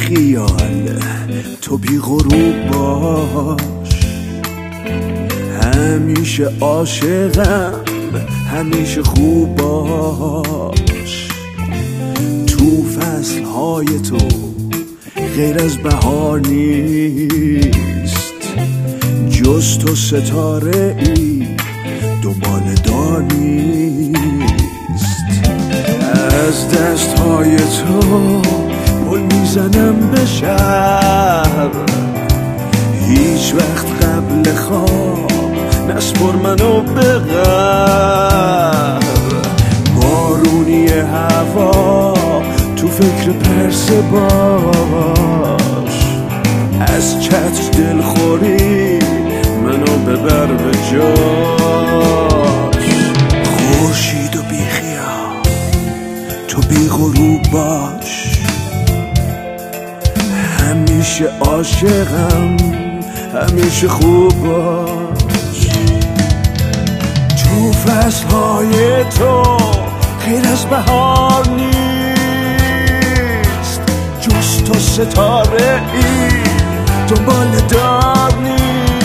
خیال، تو بی غروب باش. همیشه عاشقم، همیشه خوب باش. تو فصلهای تو غیر از بهار نیست، جز تو ستاره ای دنبال دار نیست. از دستهای تو پل میزنم به شهر، هیچ وقت قبل خواب نسپر منو به غر. بارونی هوا تو فکر پرسه باش، از چتر دلخوری منو ببر به جاش. خورشید و بی خیال، تو بی غروب باش. همیشه عاشقم، همیشه خوب باش. تو فصلهای تو غیر از بهار نیست، جز تو ستاره ای دنبال دار نیست.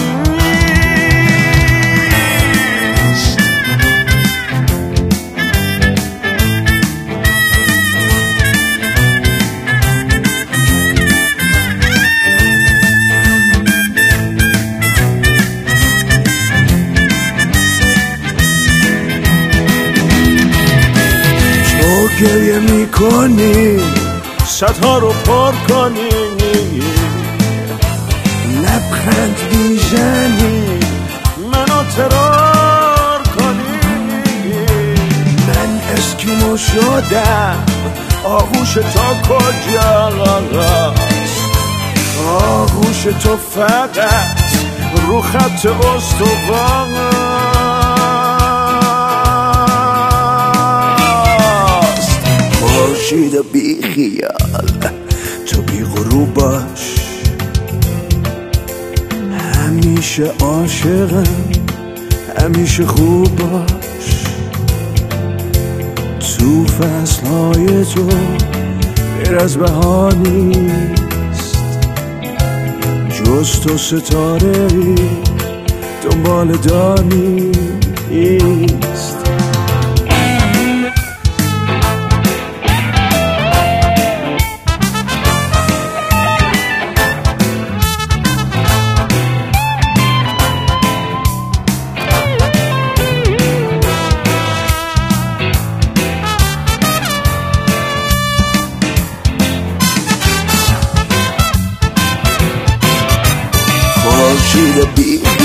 گریه میکنی صدها رو پر کنی، لبخند میزنی منو ترار کنی. من اسکیمو شدم، آغوش تا کجاست؟ آغوش تو فقط رو خط استوانه. خورشید و بی خیال، تو بی غروب باش. همیشه عاشقم، همیشه خوب باش. تو فصلهای تو غیر از بهار نیست، جز تو ستاره ای دنبال دار نیست. خورشید بی